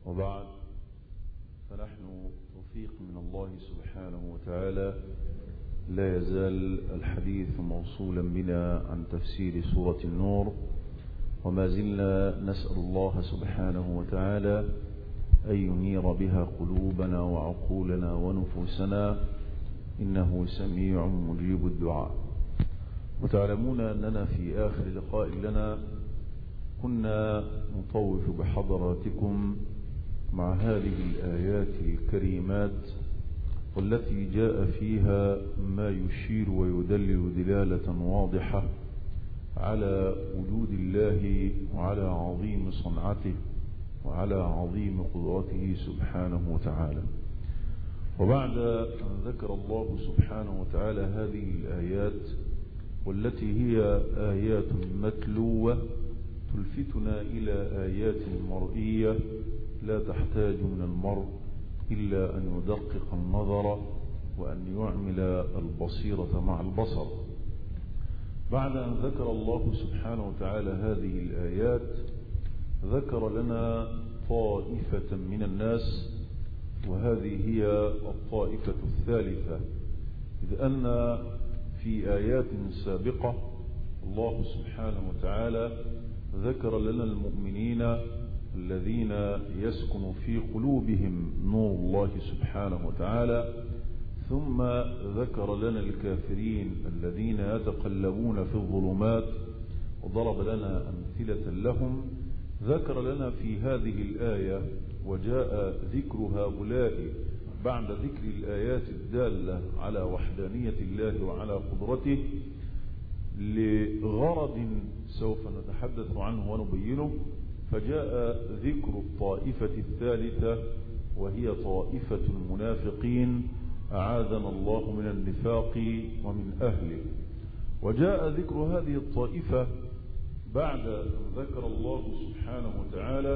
وبعد، فنحن توفيق من الله سبحانه وتعالى لا يزال الحديث موصولا بنا عن تفسير سورة النور، وما زلنا نسأل الله سبحانه وتعالى أن ينير بها قلوبنا وعقولنا ونفوسنا، إنه سميع مجيب الدعاء. وتعلمون أننا في آخر لقاء لنا كنا نطوف بحضراتكم مع هذه الآيات الكريمات، والتي جاء فيها ما يشير ويدلل دلالة واضحة على وجود الله وعلى عظيم صنعته وعلى عظيم قدرته سبحانه وتعالى. وبعد أن ذكر الله سبحانه وتعالى هذه الآيات، والتي هي آيات متلوة تلفتنا إلى آيات مرئية لا تحتاج من المرء إلا أن يدقق النظر وأن يعمل البصيرة مع البصر. بعد أن ذكر الله سبحانه وتعالى هذه الآيات، ذكر لنا طائفة من الناس، وهذه هي الطائفة الثالثة، إذ أن في آيات سابقة الله سبحانه وتعالى ذكر لنا المؤمنين الذين يسكن في قلوبهم نور الله سبحانه وتعالى، ثم ذكر لنا الكافرين الذين يتقلبون في الظلمات وضرب لنا أمثلة لهم. ذكر لنا في هذه الآية وجاء ذكر هؤلاء بعد ذكر الآيات الدالة على وحدانية الله وعلى قدرته لغرض سوف نتحدث عنه ونبينه، فجاء ذكر الطائفة الثالثة وهي طائفة المنافقين، أعاذنا الله من النفاق ومن أهله. وجاء ذكر هذه الطائفة بعد أن ذكر الله سبحانه وتعالى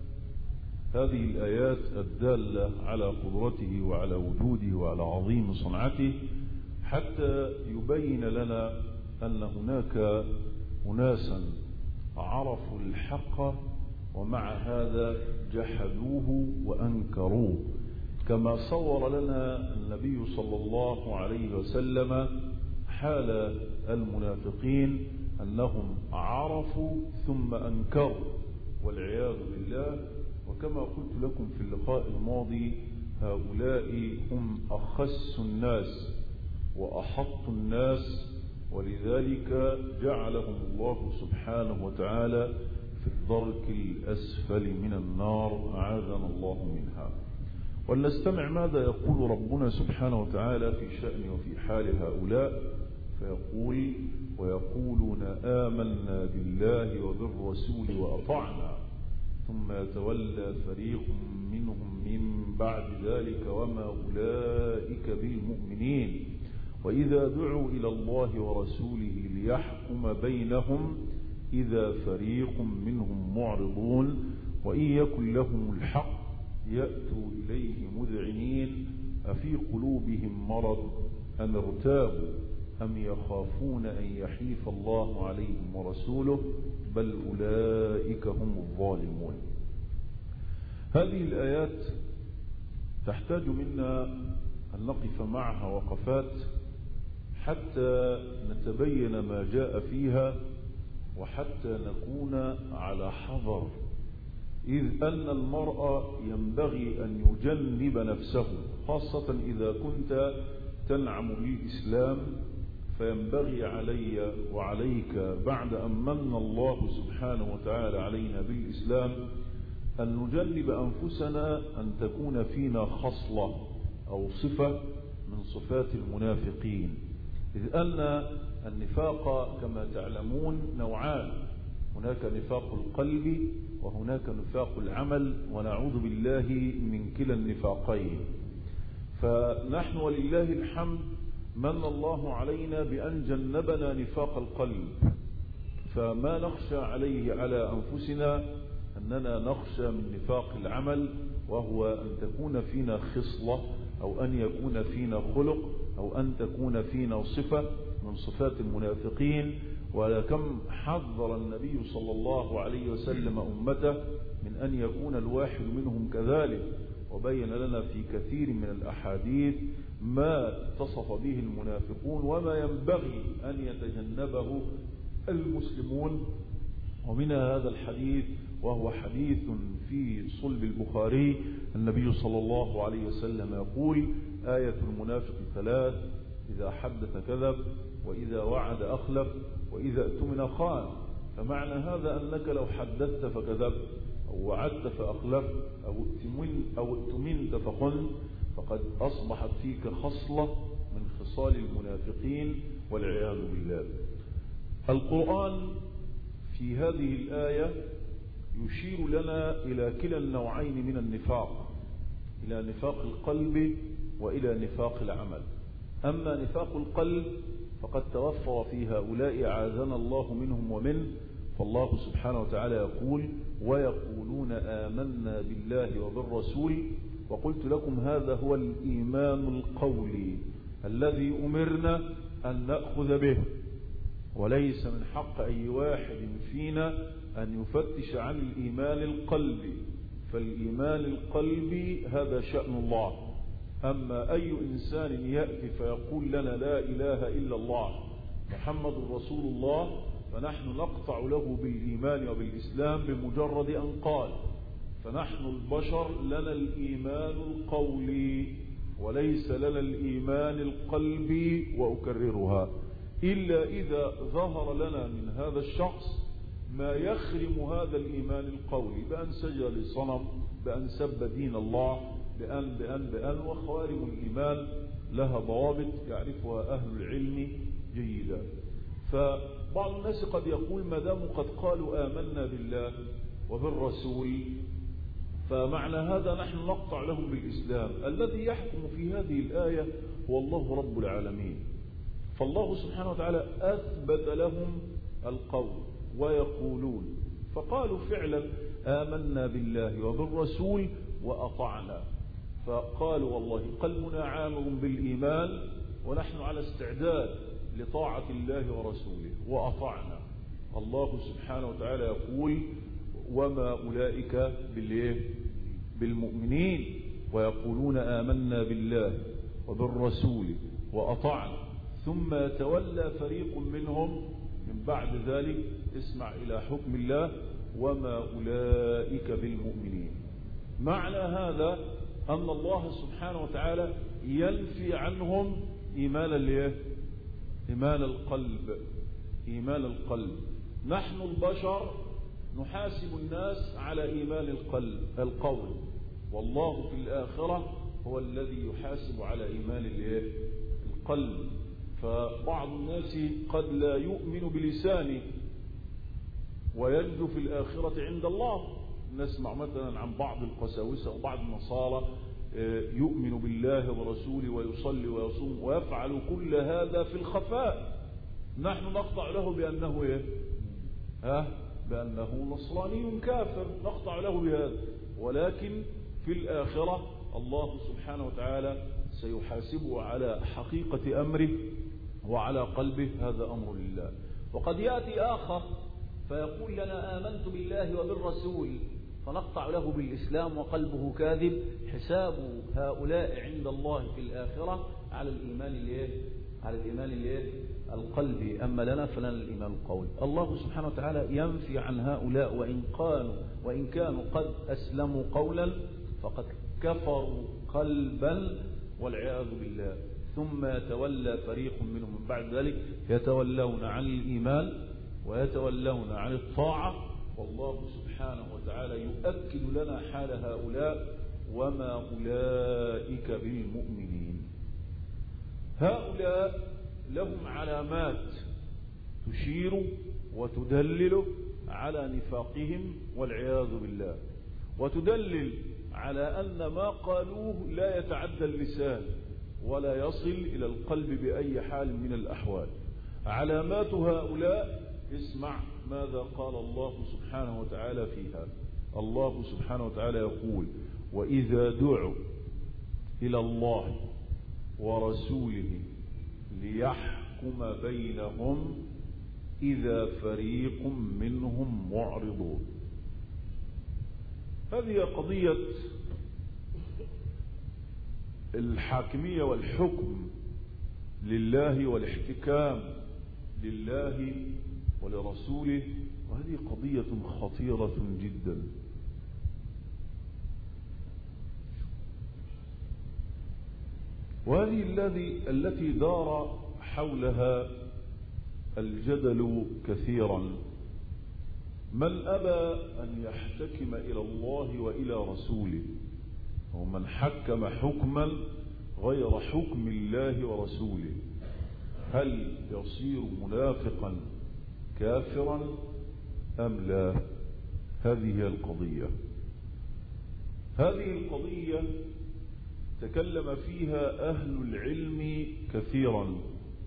هذه الآيات الدالة على قدرته وعلى وجوده وعلى عظيم صنعته، حتى يبين لنا أن هناك أناسا عرفوا الحق ومع هذا جحدوه وأنكروه، كما صور لنا النبي صلى الله عليه وسلم حال المنافقين أنهم عرفوا ثم أنكروا والعياذ بالله. وكما قلت لكم في اللقاء الماضي، هؤلاء هم أخس الناس وأحط الناس، ولذلك جعلهم الله سبحانه وتعالى في الدرك الأسفل من النار، أعاذنا الله منها. ولنستمع ماذا يقول ربنا سبحانه وتعالى في شأن وفي حال هؤلاء، فيقول: ويقولون آمنا بالله وبالرسول وأطعنا ثم يتولى فريق منهم من بعد ذلك وما أولئك بالمؤمنين وإذا دعوا إلى الله ورسوله ليحكم بينهم إذا فريق منهم معرضون وإن يكن لهم الحق يأتوا إليه مذعنين أفي قلوبهم مرض أم ارتابوا أم يخافون أن يحيف الله عليهم ورسوله بل أولئك هم الظالمون. هذه الآيات تحتاج منا أن نقف معها وقفات حتى نتبين ما جاء فيها، وحتى نكون على حذر، إذ أن المرء ينبغي أن يجنب نفسه، خاصة إذا كنت تنعم بالإسلام، فينبغي علي وعليك بعد أن من الله سبحانه وتعالى علينا بالإسلام أن نجنب أنفسنا أن تكون فينا خصلة أو صفة من صفات المنافقين، إذ أن النفاق كما تعلمون نوعان: هناك نفاق القلب وهناك نفاق العمل، ونعوذ بالله من كلا النفاقين. فنحن ولله الحمد من الله علينا بأن جنبنا نفاق القلب، فما نخشى عليه على أنفسنا أننا نخشى من نفاق العمل، وهو أن تكون فينا خصلة أو أن يكون فينا خلق أو أن تكون فينا صفة من صفات المنافقين. ولكم حذر النبي صلى الله عليه وسلم أمته من أن يكون الواحد منهم كذلك، وبين لنا في كثير من الأحاديث ما اتصف به المنافقون وما ينبغي أن يتجنبه المسلمون. ومن هذا الحديث، وهو حديث في صلب البخاري، النبي صلى الله عليه وسلم يقول: آية المنافق ثلاث: إذا حدث كذب، وإذا وعد أخلف، وإذا اؤتمن خان. فمعنى هذا أنك لو حدثت فكذبت، أو وعدت فأخلفت، أو اؤتمنت فخنت، فقد أصبحت فيك خصلة من خصال المنافقين والعياذ بالله. القرآن في هذه الآية يشير لنا إلى كلا النوعين من النفاق، إلى نفاق القلب وإلى نفاق العمل. أما نفاق القلب فقد توفر في هؤلاء أعاذنا الله منهم ومنه، فالله سبحانه وتعالى يقول: ويقولون آمنا بالله وبالرسول. وقلت لكم هذا هو الإيمان القولي الذي أمرنا أن نأخذ به، وليس من حق أي واحد فينا أن يفتش عن الإيمان القلبي، فالإيمان القلبي هذا شأن الله. أما أي إنسان يأتي فيقول لنا لا إله إلا الله محمد رسول الله، فنحن نقطع له بالإيمان وبالإسلام بمجرد أن قال. فنحن البشر لنا الإيمان القولي وليس لنا الإيمان القلبي، وأكررها، إلا إذا ظهر لنا من هذا الشخص ما يخرم هذا الإيمان القولي، بأن سجد لصنم، بأن سب دين الله، بأن وخوارم الإيمان لها ضوابط يعرفها أهل العلم جيدا. فبعض الناس قد يقول: ما دام قد قالوا آمنا بالله وبالرسول، فمعنى هذا نحن نقطع لهم بالإسلام. الذي يحكم في هذه الآية هو الله رب العالمين، فالله سبحانه وتعالى أثبت لهم القول ويقولون، فقالوا فعلا آمنا بالله وبالرسول وأطعنا، فقالوا والله قلبنا عامر بالإيمان ونحن على استعداد لطاعة الله ورسوله وأطعنا. الله سبحانه وتعالى يقول: وما أولئك بالمؤمنين، ويقولون آمنا بالله وبالرسول وأطعنا ثم يتولى فريق منهم من بعد ذلك. اسمع إلى حكم الله: وما أولئك بالمؤمنين. معنى هذا أن الله سبحانه وتعالى ينفي عنهم إيمان القلب. نحن البشر نحاسب الناس على إيمان القول، والله في الآخرة هو الذي يحاسب على إيمان القلب. فبعض الناس قد لا يؤمن بلسانه وينجو في الآخرة عند الله. نسمع مثلا عن بعض القساوسة وبعض النصارى يؤمن بالله ورسوله ويصلي ويصوم ويفعل كل هذا في الخفاء، نحن نقطع له بأنه بأنه نصراني كافر، نقطع له بهذا. ولكن في الآخرة الله سبحانه وتعالى سيحاسبه على حقيقة أمره وعلى قلبه، هذا أمر لله. وقد يأتي آخر فيقول لنا آمنت بالله وبالرسول، فنقطع له بالإسلام وقلبه كاذب. حساب هؤلاء عند الله في الآخرة على الإيمان القلبي، أما لنا فلنا الإيمان القولي. الله سبحانه وتعالى ينفي عن هؤلاء وإن كانوا قد أسلموا قولا فقد كفروا قلبا والعياذ بالله. ثم يتولى فريق منهم من بعد ذلك يتولون عن الإيمان ويتولون عن الطاعة، والله سبحانه وتعالى يؤكد لنا حال هؤلاء: وما أولئك بالمؤمنين. هؤلاء لهم علامات تشير وتدلل على نفاقهم والعياذ بالله، وتدلل على أن ما قالوه لا يتعدى اللسان ولا يصل إلى القلب بأي حال من الأحوال. علامات هؤلاء، اسمع ماذا قال الله سبحانه وتعالى فيها. الله سبحانه وتعالى يقول: وإذا دعوا إلى الله ورسوله ليحكم بينهم إذا فريق منهم معرضون. هذه قضية الحاكمية والحكم لله والاحتكام لله ولرسوله، وهذه قضية خطيرة جدا. وهذه التي دار حولها الجدل كثيرا. من أبى أن يحتكم إلى الله وإلى رسوله، ومن حكم حكما غير حكم الله ورسوله، هل يصير منافقا كافرا أم لا؟ هذه هي القضية. هذه القضية تكلم فيها أهل العلم كثيرا،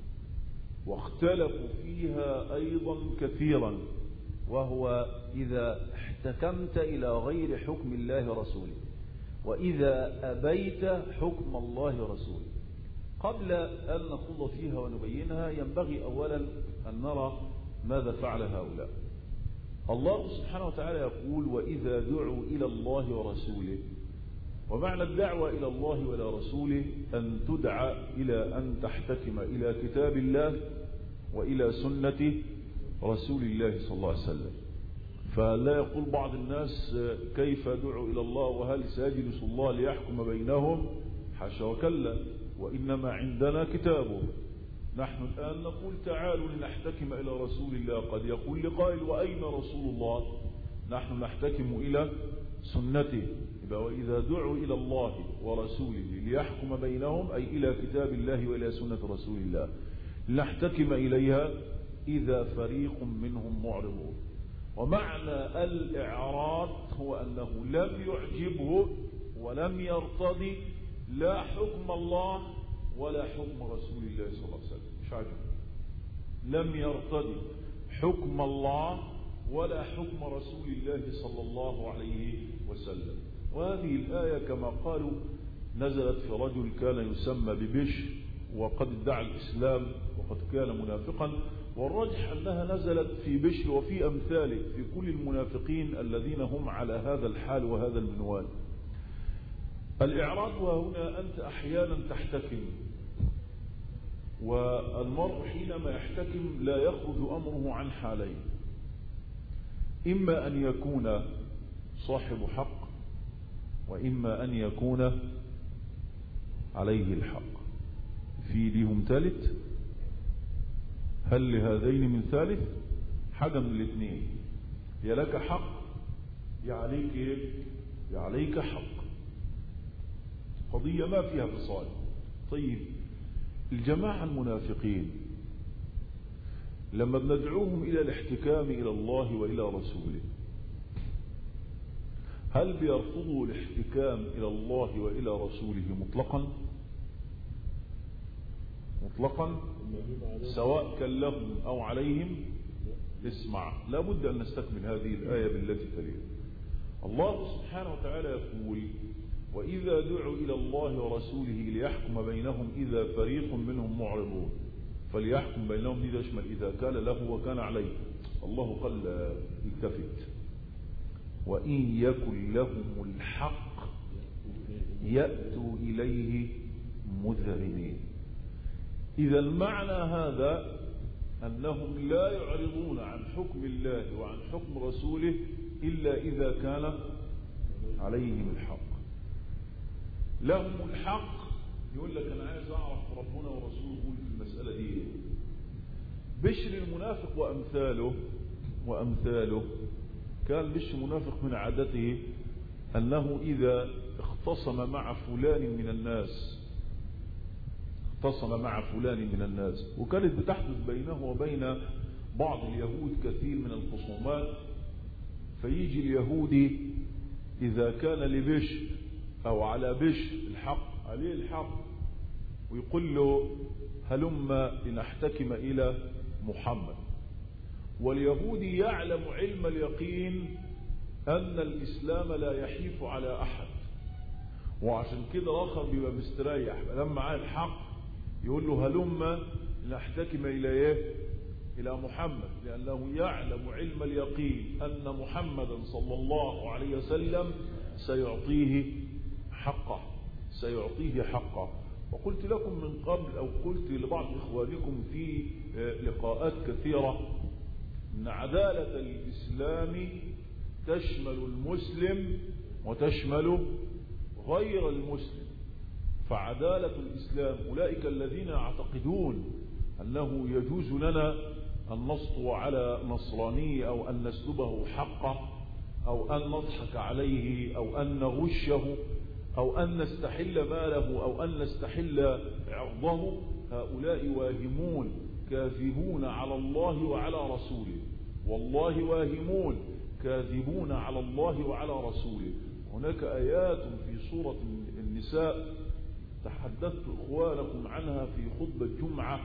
واختلفوا فيها أيضا كثيرا، وهو إذا احتكمت إلى غير حكم الله ورسوله، وإذا أبيت حكم الله ورسوله. قبل أن نخوض فيها ونبينها ينبغي أولا أن نرى ماذا فعل هؤلاء. الله سبحانه وتعالى يقول: وإذا دعوا إلى الله ورسوله. ومعنى الدعوة إلى الله وإلى رسوله أن تدعى إلى أن تحتكم إلى كتاب الله وإلى سنة رسول الله صلى الله عليه وسلم. فلا يقول بعض الناس: كيف دعوا إلى الله وهل سيجلس الله ليحكم بينهم؟ حاشا وكلا، وإنما عندنا كتابه. نحن الآن نقول: تعالوا لنحتكم إلى رسول الله. قد يقول لقائل: وأين رسول الله؟ نحن نحتكم إلى سنته. وإذا دعوا إلى الله ورسوله ليحكم بينهم، أي إلى كتاب الله وإلى سنة رسول الله، لنحتكم إليها إذا فريق منهم معرضون. ومعنى الإعراض هو أنه لم يعجبه ولم يرتضي لا حكم الله ولا حكم رسول الله صلى الله عليه وسلم. مش عجب، لم يرتضي حكم الله ولا حكم رسول الله صلى الله عليه وسلم. وهذه الآية كما قالوا نزلت في رجل كان يسمى ببشر، وقد ادعى الإسلام وقد كان منافقا. والرجح أنها نزلت في بشر وفي أمثاله، في كل المنافقين الذين هم على هذا الحال وهذا المنوال. الإعراض وهنا أنت أحيانا تحتكم، والمرء حينما يحتكم لا يخرج أمره عن حالين: إما أن يكون صاحب حق، وإما أن يكون عليه الحق. في ليهم ثالث؟ هل لهذين من ثالث؟ حاجة من الاثنين: يا لك حق يا عليك ايه؟ يا عليك حق. قضية ما فيها فصال. طيب، الجماعة المنافقين لما بندعوهم إلى الاحتكام إلى الله وإلى رسوله، هل بيرفضوا الاحتكام إلى الله وإلى رسوله مطلقا؟ مطلقا، سواء كان لهم أو عليهم؟ اسمع، لا بد أن نستكمل هذه الآية بالتي تليها. الله سبحانه وتعالى يقول: وإذا دعوا إلى الله ورسوله ليحكم بينهم إذا فريق منهم معرضون. فليحكم بينهم دي تشمل إذا كان له وكان عليه. الله قال: التفت: وإن يكن لهم الحق يأتوا إليه مذعنين. إذا المعنى هذا أنهم لا يعرضون عن حكم الله وعن حكم رسوله إلا إذا كان عليهم الحق. لهم الحق، يقول لك أنا عايز أعرف ربنا ورسوله يقول في المسألة دي. بشر المنافق وأمثاله كان بشر منافق من عادته أنه إذا اختصم مع فلان من الناس وكانت بتحدث بينه وبين بعض اليهود كثير من الخصومات، فيجي اليهودي إذا كان لبشر أو على بشر الحق، عليه الحق، ويقول له: هلم لنحتكم إلى محمد. واليهودي يعلم علم اليقين أن الإسلام لا يحيف على أحد، وعشان كده الآخر بيبقى مستريح لما معاه الحق يقول له: هلم لنحتكم إلى إيه؟ إلى محمد، لأنه يعلم علم اليقين أن محمدا صلى الله عليه وسلم سيعطيه حقه. وقلت لكم من قبل، أو قلت لبعض إخوانكم في لقاءات كثيرة، أن عدالة الإسلام تشمل المسلم وتشمل غير المسلم. فعدالة الإسلام أولئك الذين يعتقدون أنه يجوز لنا أن نسطو على نصراني أو أن نسلبه حقه أو أن نضحك عليه أو أن نغشه أو أن نستحل ماله أو أن نستحل عرضه، هؤلاء واهمون كاذبون على الله وعلى رسوله، والله واهمون كاذبون على الله وعلى رسوله. هناك آيات في سورة النساء تحدثت إخوانكم عنها في خطبة جمعة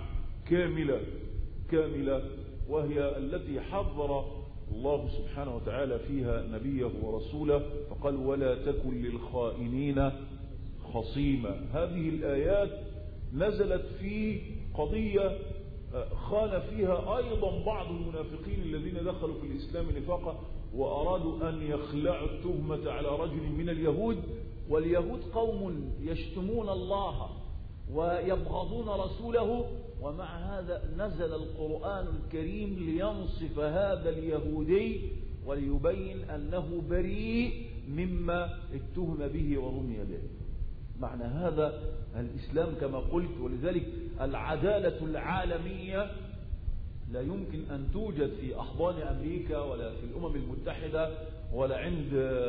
كاملة، وهي التي حذر الله سبحانه وتعالى فيها نبيه ورسوله، فقال: ولا تكن للخائنين خصيما. هذه الآيات نزلت في قضية خان فيها أيضا بعض المنافقين الذين دخلوا في الإسلام نفاقا وأرادوا أن يخلعوا التهمة على رجل من اليهود، واليهود قوم يشتمون الله ويبغضون رسوله، ومع هذا نزل القرآن الكريم لينصف هذا اليهودي وليبين أنه بريء مما اتهم به ورمي به. معنى هذا الإسلام كما قلت، ولذلك العدالة العالمية لا يمكن أن توجد في أحضان أمريكا ولا في الأمم المتحدة ولا عند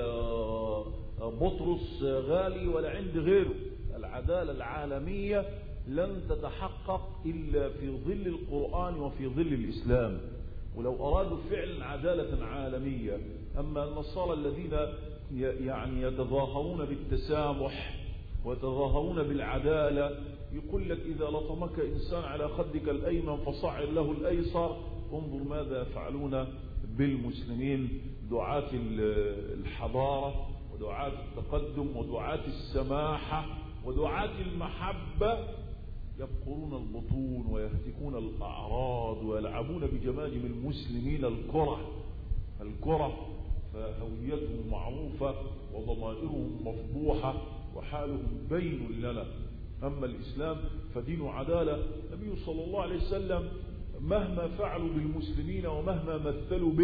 بطرس غالي ولا عند غيره. العدالة العالمية لن تتحقق إلا في ظل القرآن وفي ظل الإسلام. ولو أرادوا فعلا عدالة عالمية، أما النصارى الذين يعني يتظاهرون بالتسامح ويتظاهرون بالعدالة، يقول لك: إذا لطمك إنسان على خدك الأيمن فصعر له الأيسر. انظر ماذا يفعلون بالمسلمين، دعاة الحضارة ودعاة التقدم ودعاة السماحة ودعاة المحبة، يبقرون البطون ويهتكون الأعراض ويلعبون بجماجم المسلمين الكرة، فهويتهم معروفة وضمائرهم مفضوحة وحالهم بين لنا. أما الإسلام فدين عدالة. النبي صلى الله عليه وسلم مهما فعلوا بالمسلمين ومهما مثلوا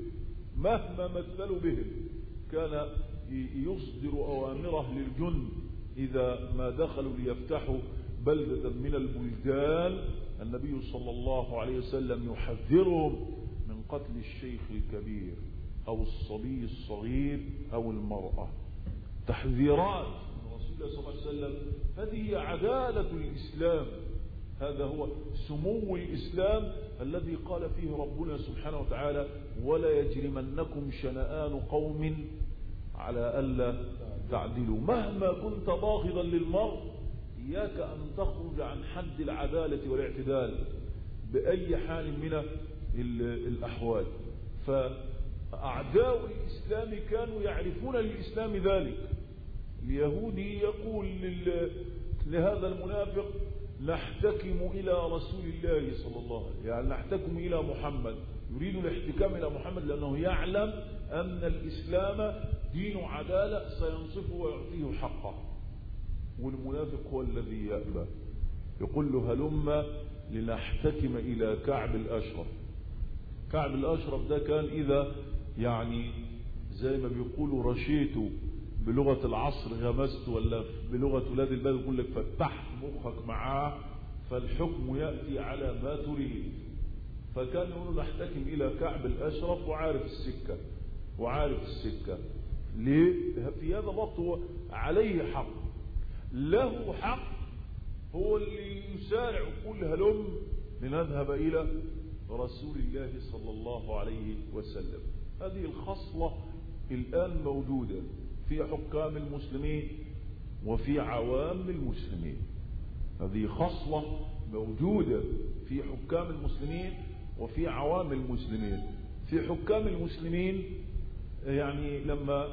بهم كان يصدر أوامره للجند إذا ما دخلوا ليفتحوا بلدة من البلدان. النبي صلى الله عليه وسلم يحذرهم من قتل الشيخ الكبير أو الصبي الصغير أو المرأة. تحذيرات من رسول الله صلى الله عليه وسلم. هذه عدالة الإسلام، هذا هو سمو الإسلام الذي قال فيه ربنا سبحانه وتعالى: ولا يجرمنكم شنآن قوم على ألا تعدلوا. مهما كنت باغضا للمرء إياك أن تخرج عن حد العدالة والاعتدال بأي حال من الأحوال. فأعداء الإسلام كانوا يعرفون للإسلام ذلك. اليهودي يقول لهذا المنافق: نحتكم إلى رسول الله صلى الله عليه وسلم، يعني نحتكم إلى محمد، يريد الاحتكام إلى محمد لأنه يعلم أن الإسلام دين عدالة سينصفه ويعطيه حقه. والمنافق هو الذي يأبى، يقول له: هلم لنحتكم إلى كعب الأشرف. كعب الأشرف ده كان إذا يعني زي ما بيقولوا رشيته بلغة العصر غمست، ولا بلغة ولاد البلد يقول لك فتحت مخك معاه فالحكم يأتي على ما تريد. فكان يقول نحتكم إلى كعب الأشرف وعارف السكة ليه؟ في هذا الوقت هو عليه حق، له حق، هو اللي يسارع يقول: هلم لنذهب إلى رسول الله صلى الله عليه وسلم. هذه الخصلة الآن موجودة في حكام المسلمين وفي عوام المسلمين. هذه خصلة موجودة في حكام المسلمين وفي عوام المسلمين. في حكام المسلمين يعني لما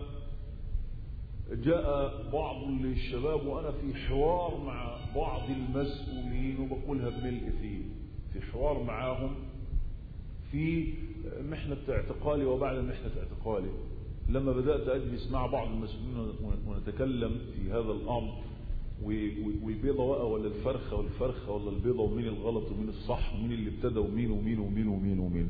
جاء بعض الشباب وأنا في حوار مع بعض المسؤولين وبقولها بملء فيه، في حوار معاهم في محنة اعتقالي وبعد محنة اعتقالي، لما بدأت أجلس مع بعض المسؤولين ونتكلم في هذا الأمر، والبيضة وقع ولا الفرخة ولا البيضة، ومين الغلط ومين الصح ومين اللي ابتدى ومين ومين ومين ومين ومين.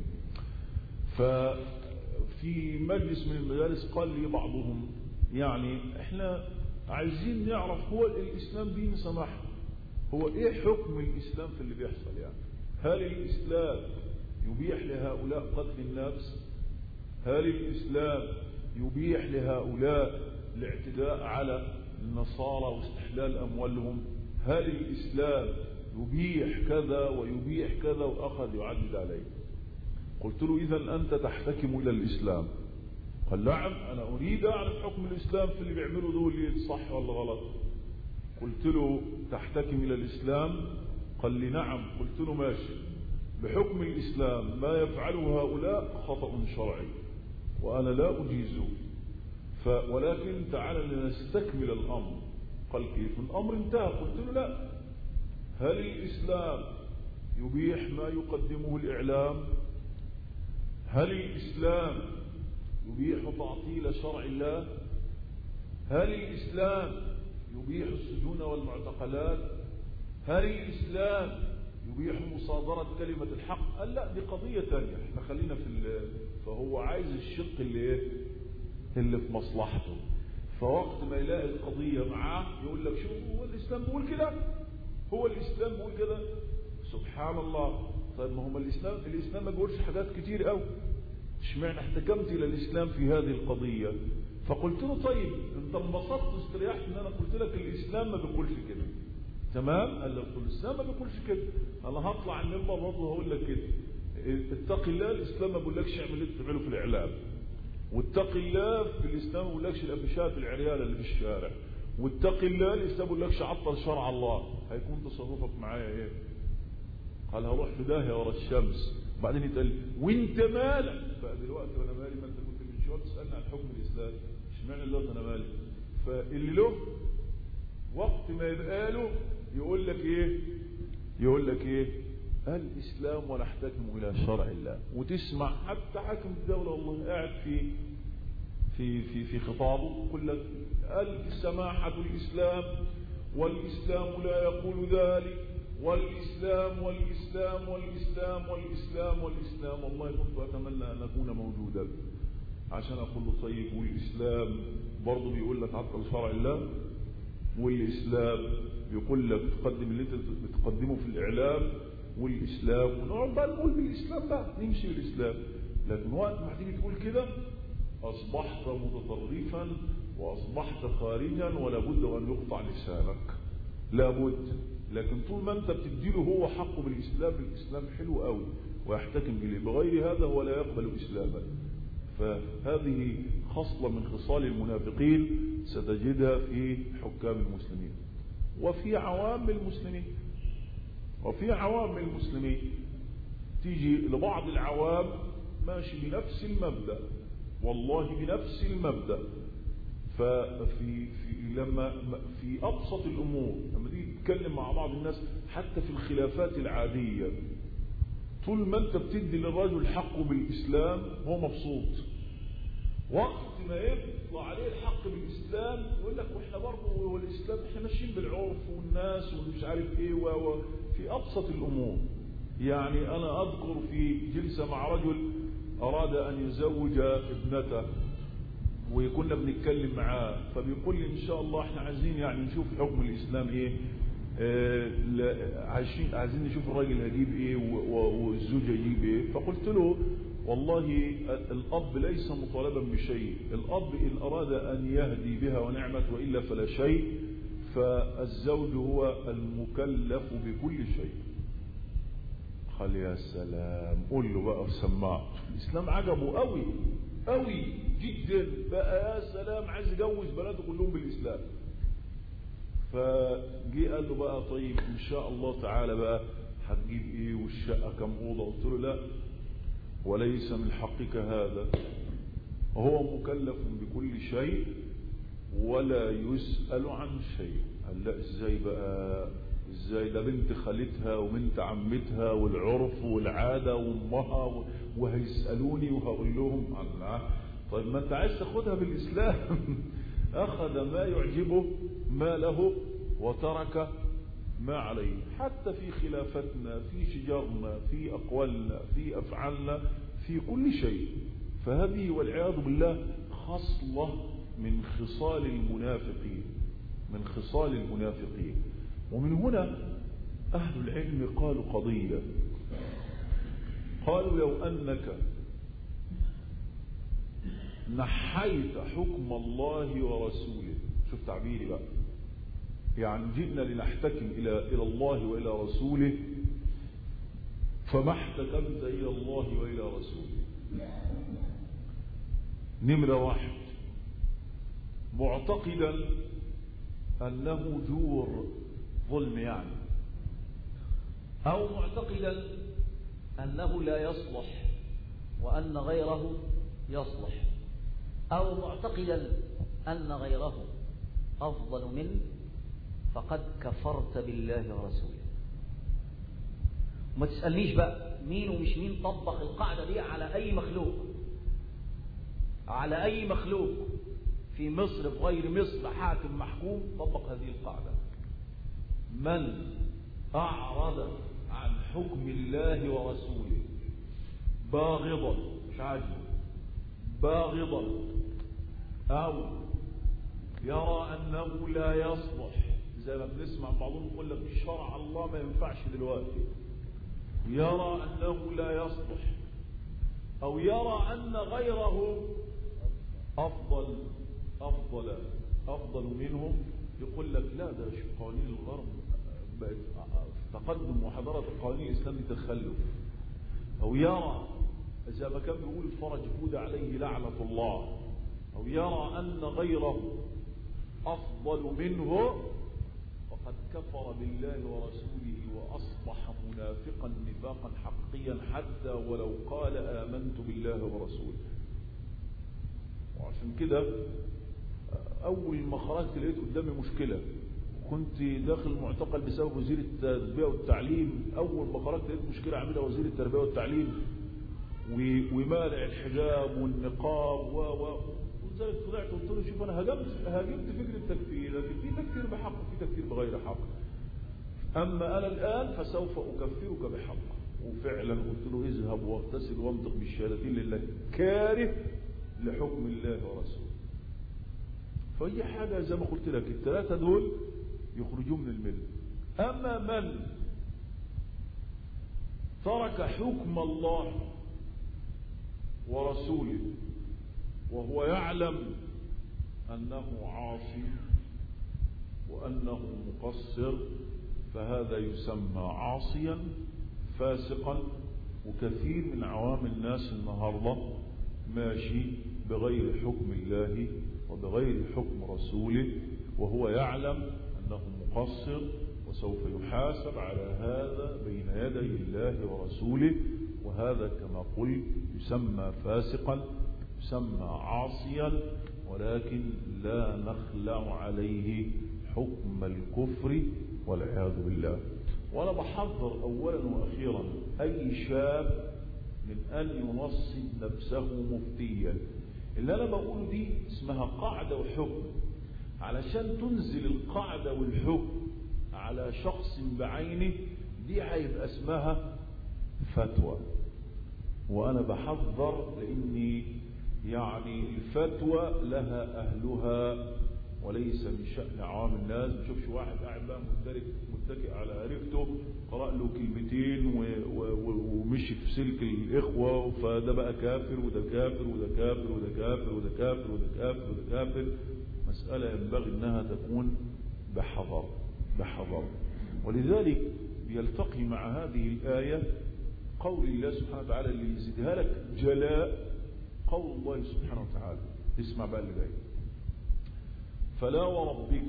ففي مجلس من المجالس قال لي بعضهم يعني احنا عايزين نعرف هو الإسلام دين سماح، هو ايه حكم الإسلام في اللي بيحصل؟ يعني هل الإسلام يبيح لهؤلاء قتل النفس؟ هل الإسلام يبيح لهؤلاء الاعتداء على النصارى واستحلال أموالهم؟ هل الإسلام يبيح كذا ويبيح كذا؟ وأخذ يعدد عليه. قلت له إذا أنت تحتكم إلى الإسلام؟ قال نعم أنا أريد أعرف حكم الإسلام في اللي بيعملوا دول صح ولا غلط. قلت له تحتكم إلى الإسلام؟ قال لي نعم. قلت له ماشي، بحكم الإسلام ما يفعله هؤلاء خطأ شرعي وأنا لا أجيزه، ولكن تعال لنستكمل الأمر. قال كيف؟ الأمر انتهى. قلت له لا، هل الإسلام يبيح ما يقدمه الإعلام؟ هل الإسلام يبيح تعطيل شرع الله؟ هل الإسلام يبيح السجون والمعتقلات؟ هل الإسلام يبيح مصادرة كلمة الحق؟ قال لا، دي قضية تانية، احنا خلينا فهو عايز الشق اللي في مصلحته. فوقت ما يلاقي القضية معاه يقول لك شوف هو الإسلام بيقول كده، هو الإسلام بيقول كده. سبحان الله. طيب ما هو الإسلام ما بيقولش حاجات كتير قوي، اشمعنى احتكمت إلى الإسلام في هذه القضية؟ فقلت له طيب انت انبسطت واستريحت ان انا قلت لك الإسلام ما بيقولش كده، تمام؟ قال له الإسلام ما بيقولش كده، انا هطلع عن المنبر برضه هقول لك كده، اتق الله، الإسلام ما بيقولكش اعمل اللي بتعمله في الإعلام، واتق الله في الإسلام ما بيقولكش الأفشات العريالة اللي في الشارع، واتق الله الإسلام ما بيقولكش عطل شرع الله. هيكون تصرفك معايا ايه؟ قال هروح في داهية ورا الشمس. بعدين يتقال وانت مالك بقى دلوقتي؟ وانا مالي؟ ما انت كنت من شويه تسالني عن حكم الاسلام، اشمعنى دلوقتي انا مالي؟ فاللي له وقت ما يبقى له يقول لك ايه؟ الاسلام ونحتكم الى شرع الله. وتسمع حتى حاكم الدوله والله قاعد في خطابه يقول لك السماحه الاسلام، والاسلام لا يقول ذلك، والإسلام والإسلام والإسلام والإسلام والإسلام. والله كنت أتمنى أن أكون موجودا عشان أقول له طيب والإسلام برضه بيقول لك عطل شرع الله، والإسلام بيقول لك تقدم اللي أنت بتقدمه في الإعلام، والإسلام ونقعد بقى نقول بالإسلام بقى نمشي بالإسلام. لكن وقت ما تيجي تقول كده أصبحت متطرفا وأصبحت خارجا، ولا بد أن يقطع لسانك، لا بد. لكن طول ما انت بتديله هو حقه بالإسلام، الإسلام حلو قوي ويحتكم إليه، بغير هذا هو لا يقبل إسلاما. فهذه خصلة من خصال المنافقين ستجدها في حكام المسلمين وفي عوام المسلمين. تيجي لبعض العوام ماشي بنفس المبدأ، والله بنفس المبدأ. لما في أبسط الأمور لما تيجي تتكلم مع بعض الناس حتى في الخلافات العادية، طول ما أنت بتدي للرجل حقه بالإسلام هو مبسوط. وقت ما يطلع عليه الحق بالإسلام يقول لك وإحنا برضه والإسلام إحنا ماشيين بالعرف والناس ومش عارف إيه في أبسط الأمور. يعني أنا أذكر في جلسة مع رجل أراد أن يزوج ابنته، وكنا بنتكلم معاه، فبيقول لي ان شاء الله احنا عايزين يعني نشوف حكم الاسلام ايه، عايزين نشوف الراجل هيجيب ايه والزوجه يجيب ايه. فقلت له والله الاب ليس مطالبا بشيء، الاب ان اراد ان يهدي بها ونعمت، والا فلا شيء، فالزوج هو المكلف بكل شيء. قال يا سلام، قول له بقى وسمعه، الاسلام عجبه قوي قوي جدا بقى، يا سلام عايز يجوز بناته كلهم بالإسلام. فجي قال له بقى طيب إن شاء الله تعالى بقى هتجيب إيه والشقة كم أوضة؟ قلت له لا، وليس من حقك هذا، هو مكلف بكل شيء ولا يسأل عن شيء. قال لا إزاي بقى؟ ازاي ده بنت خالتها وبنت عمتها والعرف والعادة وامها وهيسألوني وهقول لهم الله. طيب ما انت عايز تاخدها بالاسلام. اخذ ما يعجبه ما له وترك ما عليه، حتى في خلافتنا، في شجارنا، في اقوالنا، في افعالنا، في كل شيء. فهذه والعياذ بالله خصلة من خصال المنافقين، من خصال المنافقين. ومن هنا أهل العلم قالوا قضية، قالوا لو أنك نحيت حكم الله ورسوله، شوف تعبيري بقى، يعني جئنا لنحتكم إلى الله وإلى رسوله، فما احتكمت إلى الله وإلى رسوله. نمرة واحد، معتقدا أنه جور ظلم يعني، أو معتقدا أنه لا يصلح وأن غيره يصلح، أو معتقدا أن غيره أفضل منه، فقد كفرت بالله ورسوله. وما تسألنيش بقى مين ومش مين طبق القاعدة دي على أي مخلوق، على أي مخلوق في مصر في غير مصر، حاكم محكوم طبق هذه القاعدة. من أعرض عن حكم الله ورسوله باغضا، مش عاجبه، باغضا، أو يرى أنه لا يصلح، زي ما بنسمع بعضهم يقول لك شرع الله ما ينفعش دلوقتي، يرى أنه لا يصلح، أو يرى أن غيره أفضل منهم، يقول لك لا ده قوانين الغرب بقت تقدم وحضارة القوانين الإسلامية تخلف، أو يرى زي ما كان بيقول فرج فود عليه لعنة الله، أو يرى أن غيره أفضل منه، فقد كفر بالله ورسوله وأصبح منافقا نفاقا حقيا حتى ولو قال آمنت بالله ورسوله. وعشان كده أول ما خرجت لقيت قدامي مشكلة، كنت داخل معتقل بسبب وزير التربية والتعليم، أول ما خرجت لقيت مشكلة عاملها وزير التربية والتعليم ومانع الحجاب والنقاب ولذلك طلعت قلت له شوف أنا هاجمت فكرة التكفير، لكن في تكفير بحق وفي تكفير بغير حق، أما أنا الآن فسوف أكفرك بحق. وفعلا قلت له اذهب واغتسل وانطق بالشهادتين لله كاره لحكم الله ورسوله. فهي حاجة زي ما قلت لك الثلاثة دول يخرجون من الملة. أما من ترك حكم الله ورسوله وهو يعلم أنه عاصي وأنه مقصر، فهذا يسمى عاصيا فاسقا. وكثير من عوام الناس النهاردة ماشي بغير حكم الله وبغير حكم رسوله وهو يعلم أنه مقصر وسوف يحاسب على هذا بين يدي الله ورسوله، وهذا كما قلت يسمى فاسقا، يسمى عاصيا، ولكن لا نخلع عليه حكم الكفر والعياذ بالله. وأنا بحذر أولا وأخيرا أي شاب من أن ينصب نفسه مفتيا. اللي أنا بقوله دي اسمها قاعدة وحكم، علشان تنزل القاعدة والحكم على شخص بعينه دي هيبقى اسمها فتوى. وأنا بحذر لأني يعني الفتوى لها أهلها وليس من شأن عوام الناس. ما تشوفش واحد قاعد بقى متكئ على عرفته قرأ له كلمتين ومشي في سلك الإخوة، فده بقى كافر وده كافر وده كافر وده كافر وده كافر وده كافر وده كافر. مسألة ينبغي أنها تكون بحذر. ولذلك يلتقي مع هذه الآية قول الله سبحانه وتعالى اللي يزيدها لك جلاء، قول الله سبحانه وتعالى. اسمع بقى اللي جاي: فلا وربك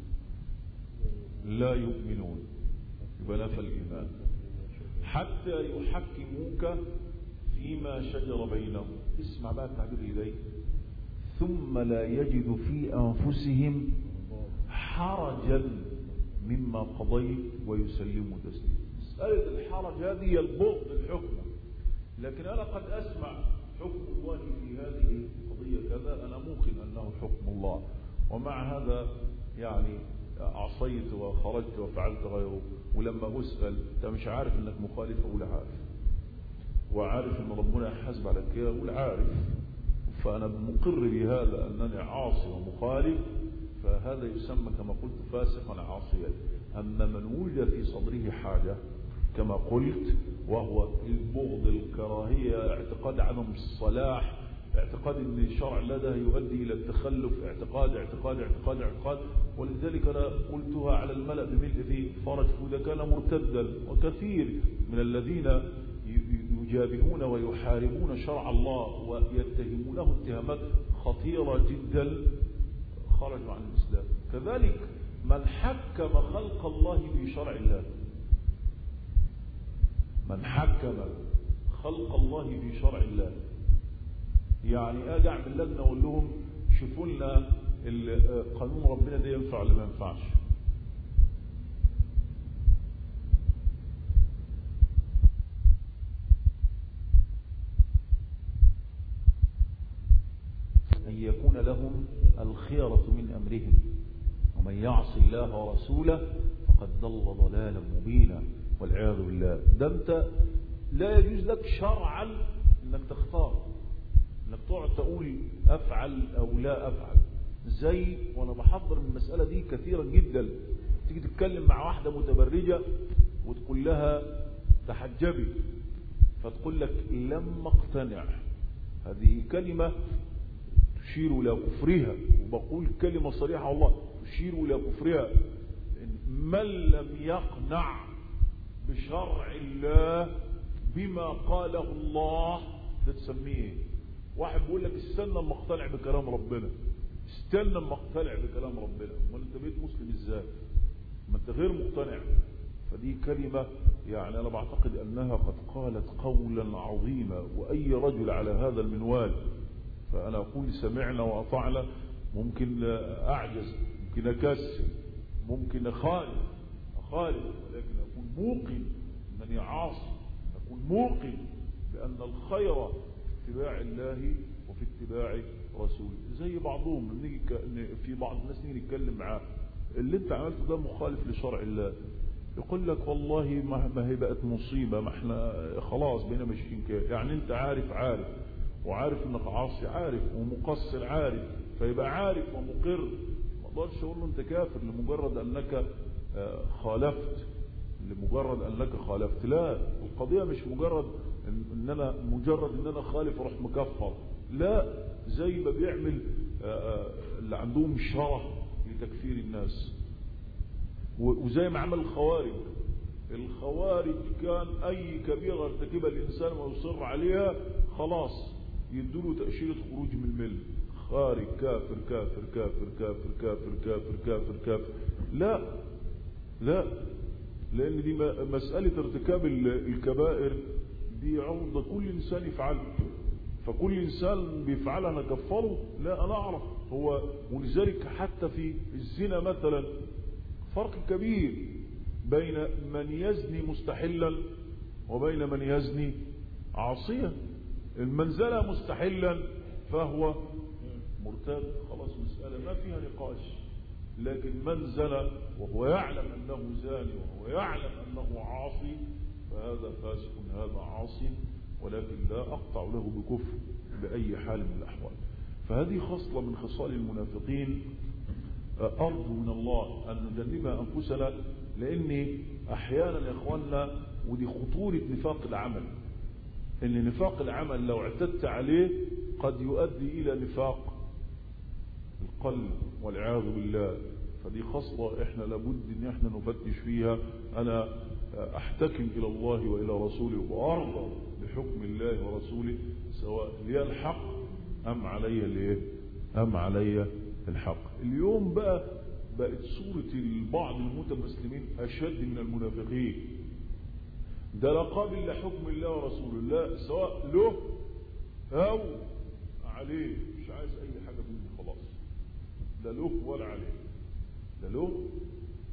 لا يؤمنون، يبقى نفى الإيمان، حتى يحكموك فيما شجر بينهم. اسمع بقى التعبير اللي جاي: ثم لا يجد في أنفسهم حرجا مما قضيت ويسلموا تسليما. مسألة الحرج هذه هي البغض الحكم، لكن أنا قد أسمع حكم الله في هذه القضية كذا، أنا موقن أنه حكم الله، ومع هذا يعني عصيت وخرجت وفعلت غيره، ولما أسأل أنت مش عارف أنك مخالف أقول عارف، وعارف أن ربنا يحاسب على كده أقول عارف، فأنا مقر بهذا أنني عاصي ومخالف، فهذا يسمى كما قلت فاسقا عاصيا. أما من وجد في صدره حاجة كما قلت وهو البغض، الكراهية، اعتقاد عدم الصلاح، اعتقاد ان الشرع لدى يؤدي الى التخلف، اعتقاد، ولذلك انا قلتها على الملأ بملء في فرج، وإذا كان مرتدا، وكثير من الذين يجابهون ويحاربون شرع الله ويتهمونه اتهامات خطيرة جدا خرجوا عن الإسلام. كذلك من حكم خلق الله بشرع الله، من حكم خلق الله بشرع الله، يعني اجي اعمل لجنه واقول لهم شوفوا لنا قانون ربنا ده ينفع ولا ما ينفعش. ان يكون لهم الخيرة من امرهم ومن يعص الله ورسوله فقد ضل ضلالا مبينا والعياذ بالله. ده انت لا يجوز لك شرعا انك تختار، انك تقعد تقول افعل او لا افعل. زي وانا بحضر من المسألة دي كثيرا جدا، تيجي تتكلم مع واحدة متبرجة وتقول لها تحجبي، فتقول لك لم اقتنع. هذه كلمة تشير الى كفرها، وبقول كلمة صريحة والله تشير الى كفرها. من لم يقنع بشرع الله بما قاله الله ده تسميه. واحد بيقول لك استنى اما اقتنع بكلام ربنا، استنى اما اقتنع بكلام ربنا، امال انت بقيت مسلم ازاي؟ ما انت غير مقتنع. فدي كلمة يعني انا بعتقد انها قد قالت قولا عظيما، واي رجل على هذا المنوال، فانا اقول سمعنا واطعنا، ممكن اعجز، ممكن اكسل، ممكن اخالف، ولكن اكون موقن انني عاصي، اكون موقن بان الخير في اتباع الله وفي اتباع رسوله. زي بعضهم نيجي في بعض الناس نيجي نتكلم معاه، اللي انت عملته ده مخالف لشرع الله، يقول لك والله ما هي بقت مصيبة، ما احنا خلاص بقينا ماشيين كده. يعني انت عارف وعارف انك عاصي، عارف ومقصر، عارف، فيبقى عارف ومقر. ما اقدرش اقول له انت كافر لمجرد انك خالفت، لا، القضية مش مجرد ان انا خالف اروح مكفر، لا، زي ما بيعمل اللي عندهم شرع لتكفير الناس، وزي ما عمل الخوارج كان اي كبيرة ارتكبها الانسان ويصر عليها خلاص يدوله تأشيرة خروج من الملة، خارج كافر كافر كافر كافر كافر كافر كافر كافر. لا، لان دي مسألة ارتكاب الكبائر دي عرضة كل انسان يفعله، فكل انسان بيفعلها انا كفره؟ لا، انا اعرف هو. ولذلك حتى في الزنا مثلا فرق كبير بين من يزني مستحلا وبين من يزني عاصيا. من زنى مستحلا فهو مرتد، خلاص مسألة ما فيها نقاش. لكن من زنى وهو يعلم انه زاني وهو يعلم انه عاصي فهذا فاسق، هذا عاصي، ولكن لا اقطع له بكفر باي حال من الاحوال. فهذه خصلة من خصال المنافقين ارجو من الله ان نجنبها انفسنا، لان احيانا يا اخواننا ودي خطورة نفاق العمل، ان نفاق العمل لو اعتدت عليه قد يؤدي الى نفاق القلب والعياذ بالله. فدي خصلة احنا لابد ان احنا نفتش فيها. انا احتكم الى الله والى رسوله وارضى بحكم الله ورسوله سواء لي الحق ام علي الحق. اليوم بقت صورة بعض المتمسلمين اشد من المنافقين. ده لا قابل لحكم الله ورسوله، لا، سواء له او عليه، مش عايز اي حاجة منه خلاص، لا له ولا عليه، لا له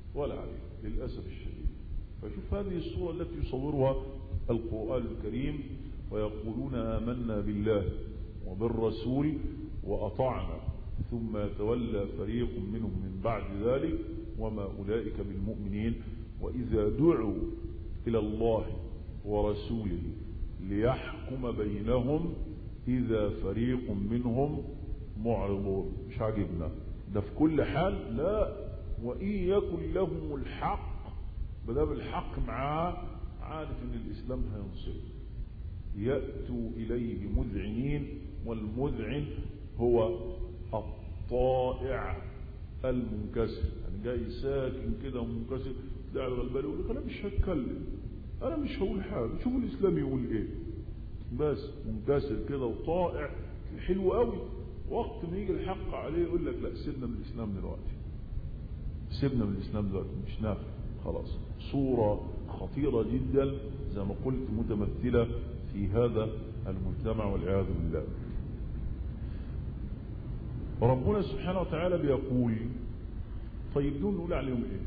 ولا عليك للأسف الشديد. فشوف هذه الصورة التي يصورها القرآن الكريم، ويقولون آمنا بالله وبالرسول وأطعنا ثم يتولى فريق منهم من بعد ذلك وما أولئك بالمؤمنين وإذا دعوا إلى الله ورسوله ليحكم بينهم إذا فريق منهم معرضون. مش عاجبنا ده في كل حال، لا، وإن يكن لهم الحق، بدأ الحق معاه عارف ان الإسلام هينصر، يأتوا إليه مذعنين، والمذعن هو الطائع المنكسر، يعني جاي ساكن كده منكسر، ده على الغلبان يقول لك انا مش هتكلم، انا مش هقول حاجه، شوفوا الاسلام يقول ايه، بس منكسر كده وطائع حلو قوي. وقت ما يجي الحق عليه يقول لك لا سيبنا من الاسلام دلوقتي، سيبنا من الاسلام دلوقتي مش نافع خلاص. صوره خطيره جدا زي ما قلت متمثله في هذا المجتمع والعياذ بالله. ربنا سبحانه وتعالى بيقول طيب دول نقول عليهم ايه؟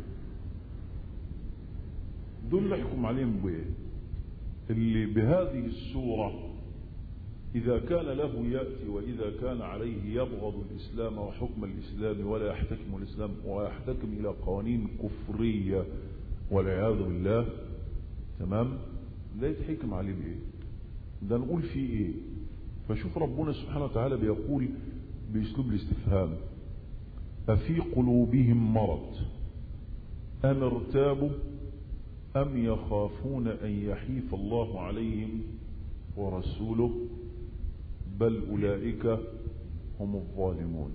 دول نحكم عليهم بايه؟ اللي بهذه الصورة إذا كان له يأتي وإذا كان عليه يبغض الإسلام وحكم الإسلام ولا يحتكم الإسلام ويحتكم إلى قوانين كفرية والعياذ بالله، تمام؟ لا يتحكم عليه بإيه؟ ده نقول فيه إيه؟ فشوف ربنا سبحانه وتعالى بيقول بأسلوب الاستفهام: أفي قلوبهم مرض أم ارتابوا أم يخافون أن يحيف الله عليهم ورسوله بل أولئك هم الظالمون.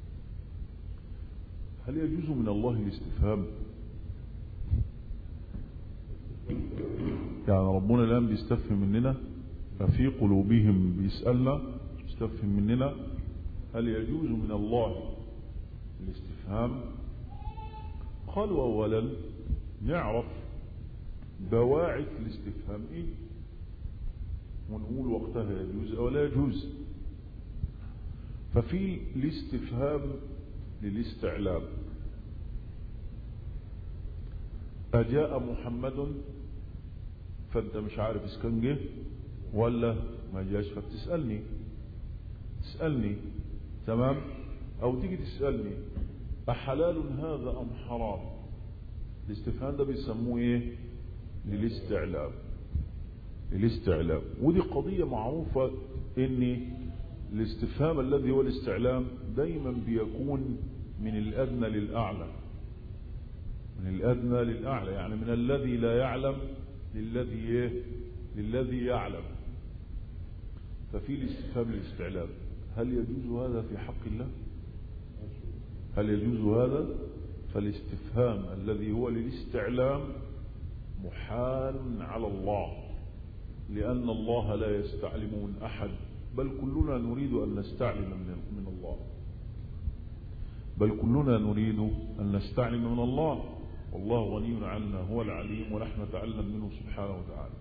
هل يجوز من الله الاستفهام؟ يعني ربنا الآن بيستفهم مننا، ففي قلوبهم بيسألنا بيستفهم مننا، هل يجوز من الله الاستفهام؟ قالوا أولا نعرف بواعث الاستفهام ايه ونقول وقتها يجوز او لا يجوز. ففي الاستفهام للاستعلام: أجاء محمد، فانت مش عارف اذا كان جه ولا ما جاش، فبتسألني تمام، او تيجي تسألني أحلال هذا ام حرام. الاستفهام ده بيسموه ايه؟ للاستعلام. ودي قضية معروفة ان الاستفهام الذي هو الاستعلام دايما بيكون من الأدنى للأعلى، يعني من الذي لا يعلم للذي يعلم. ففي الاستفهام للاستعلام. هل يجوز هذا في حق الله؟ هل يجوز هذا؟ فالاستفهام الذي هو للاستعلام محال على الله، لأن الله لا يستعلم من أحد، بل كلنا نريد أن نستعلم من الله، والله غني عنا، هو العليم ونحن نتعلم منه سبحانه وتعالى.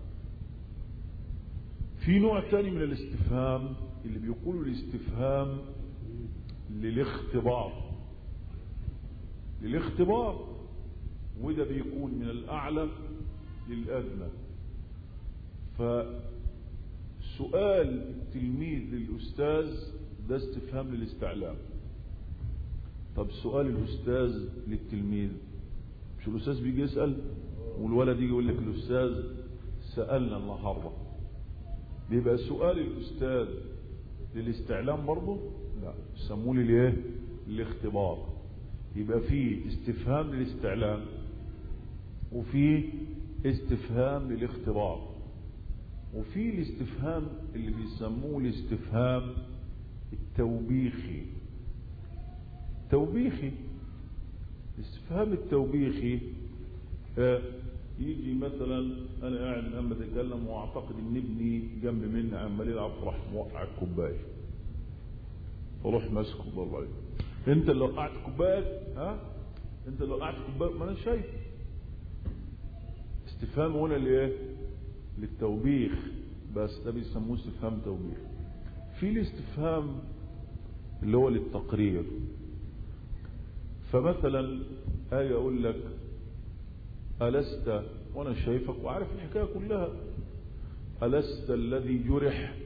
في نوع ثاني من الاستفهام اللي بيقولوا الاستفهام للاختبار، وده بيكون من الأعلى للأدنى. فسؤال التلميذ للأستاذ ده استفهام للاستعلام. طب سؤال الأستاذ للتلميذ، مش الأستاذ بيجي يسأل والولد يجي يقول لك الأستاذ سألنا النهارده، بيبقى سؤال الأستاذ للاستعلام برضه؟ لا، يسموه ليه؟ الاختبار. يبقى فيه استفهام للاستعلام وفي استفهام للاختبار، وفي الاستفهام اللي بيسموه الاستفهام التوبيخي. الاستفهام التوبيخي يجي مثلا انا قاعد الان بتكلم واعتقد ان ابني جنب مني عمال يلعب، راح موقع الكوبايه، فروح ماسكه الله عليك، انت اللي وقعت كوبايه، انت اللي وقعت كوبايه، ما انا شايف. استفهام هنا لايه؟ للتوبيخ، بس ده بيسموه استفهام توبيخ. في الاستفهام اللي هو للتقرير. فمثلا اجي اقول لك ألست، وأنا شايفك وعارف الحكاية كلها، ألست الذي جرح،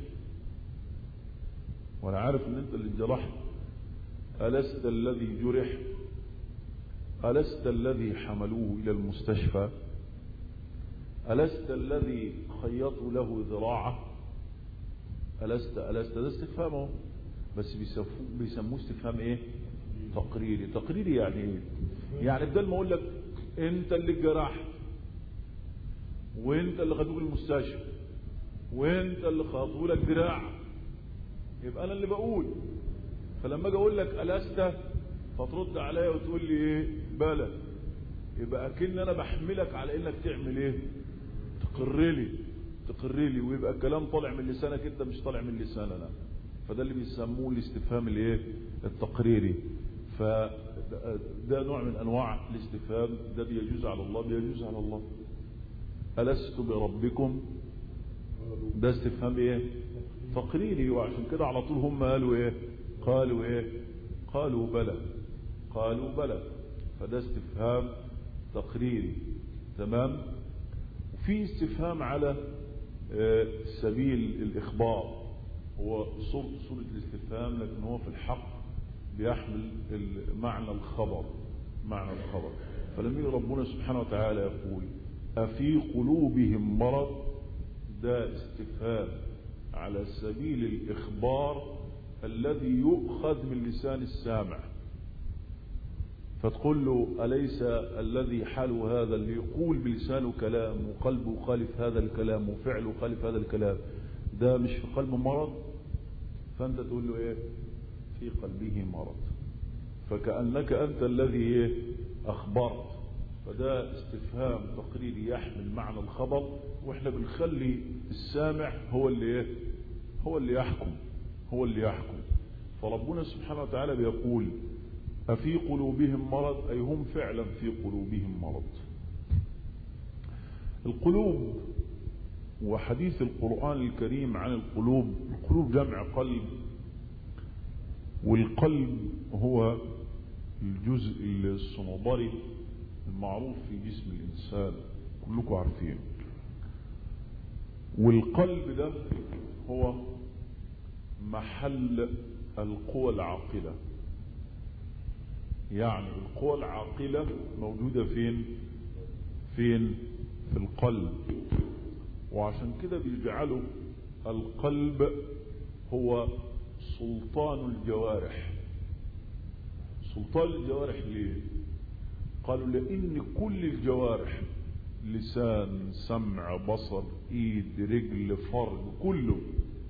وأنا عارف أن أنت اللي جرحت، ألست الذي جرح، ألست الذي حملوه إلى المستشفى، ألست الذي خيطوا له ذراعه، ألست ده استفهامه، بس بيسموه استفهام ايه؟ تقريري. تقريري يعني ايه؟ يعني بدل ما اقول لك انت اللي جرحت، وانت اللي خدوك المستشفى، وانت اللي خاطوا لك ذراع، يبقى انا اللي بقول. فلما اجي اقول لك ألست فترد عليا وتقول لي ايه؟ بلى. يبقى اكن انا بحملك على انك تعمل ايه؟ تقر لي، ويبقى الكلام طالع من لسانك انت، مش طالع من لساننا. فده اللي بيسموه الاستفهام الايه؟ التقريري. فده نوع من انواع الاستفهام، ده بيجوز على الله، بيجوز على الله. ألست بربكم؟ ده استفهام ايه؟ تقريري. وعشان كده على طول هم قالوا ايه؟ قالوا بلى. فده استفهام تقريري. تمام. وفي استفهام على سبيل الإخبار، هو صورة الاستفهام، لكن هو في الحق بيحمل معنى الخبر. فلما يجي ربنا سبحانه وتعالى يقول أفي قلوبهم مرض، ده استفهام على سبيل الإخبار الذي يؤخذ من لسان السامع. فتقول له أليس الذي حاله هذا اللي يقول بلسانه كلام وقلبه خالف هذا الكلام وفعله خالف هذا الكلام، ده مش في قلبه مرض؟ فأنت تقول له إيه؟ في قلبه مرض. فكأنك أنت الذي إيه؟ أخبرت. فده استفهام تقريري يحمل معنى الخبر، وإحنا بنخلي السامع هو اللي إيه؟ هو اللي يحكم. فربنا سبحانه وتعالى بيقول أفي قلوبهم مرض، أي هم فعلا في قلوبهم مرض. القلوب، وحديث القرآن الكريم عن القلوب جمع قلب، والقلب هو الجزء الصنوبري المعروف في جسم الإنسان، كلكم عارفين. والقلب ده هو محل القوى العاقلة. يعني القوى العاقلة موجودة فين؟ في القلب. وعشان كده بيجعلوا القلب هو سلطان الجوارح. سلطان الجوارح ليه؟ قالوا لأن كل الجوارح، لسان، سمع، بصر، ايد، رجل، فرج، كله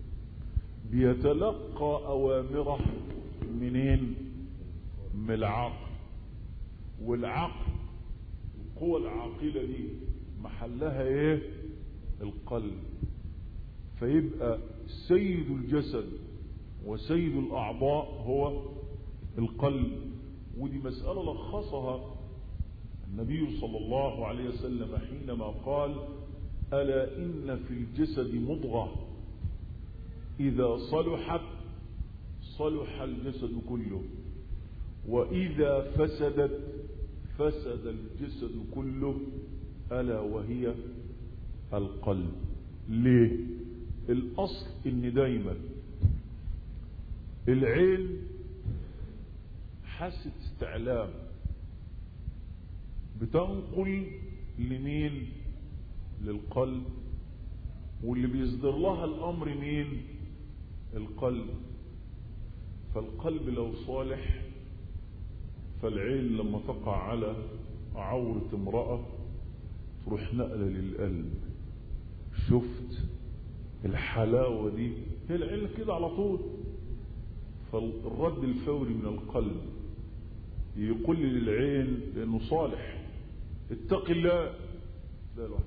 بيتلقى أوامره منين؟ من العقل. والعقل، القوة العاقلة دي محلها ايه؟ القلب. فيبقى سيد الجسد وسيد الأعضاء هو القلب. ودي مسألة لخصها النبي صلى الله عليه وسلم حينما قال ألا إن في الجسد مضغة إذا صلحت صلح الجسد كله، وإذا فسدت فسد الجسد كله، ألا وهي القلب. ليه؟ الأصل إن دايما العين حاسة استعلام بتنقل لمين؟ للقلب. واللي بيصدر لها الأمر مين؟ القلب. فالقلب لو صالح، فالعين لما تقع على عورة امرأة تروح نقلة للقلب. شفت الحلاوة دي؟ هي العين كده على طول. فالرد الفوري من القلب يقول للعين لأنه صالح اتق الله، لا الواحد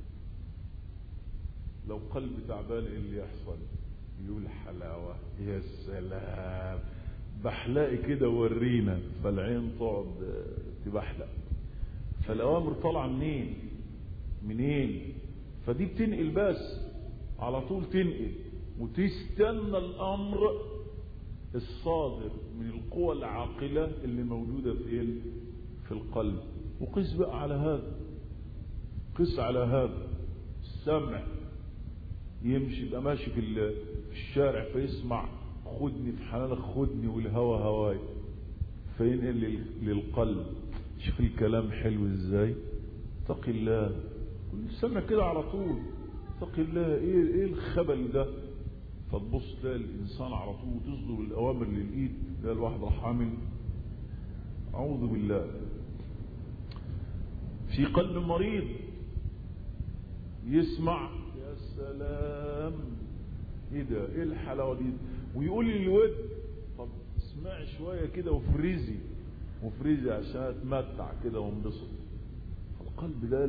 لو قلب تعبان ايه اللي يحصل؟ يقول حلاوة، يا سلام بحلقي كده ورينا. فالعين تقعد تبحلق. فالأوامر طالعة منين؟ فدي بتنقل، بس على طول تنقل وتستنى الأمر الصادر من القوى العاقلة اللي موجودة في القلب. وقس بقى على هذا، قس على هذا السمع، يمشي يبقى ماشي في الشارع فيسمع خدني في حنانك خدني والهوى هواي، فينقل للقلب. شوف الكلام حلو ازاي، اتق الله، كل سمع كده على طول، اتق الله، ايه الخبل ده؟ فتبص تلاقي الانسان على طول تصدر الاوامر للايد، تلاقي الواحد راح عامل اعوذ بالله. في قلب مريض يسمع يا سلام ايه ده، ايه الحلاوه دي، ويقول لي الود طب اسمعي شويه كده وفريزي عشان اتمتع كده وانبسط. القلب ده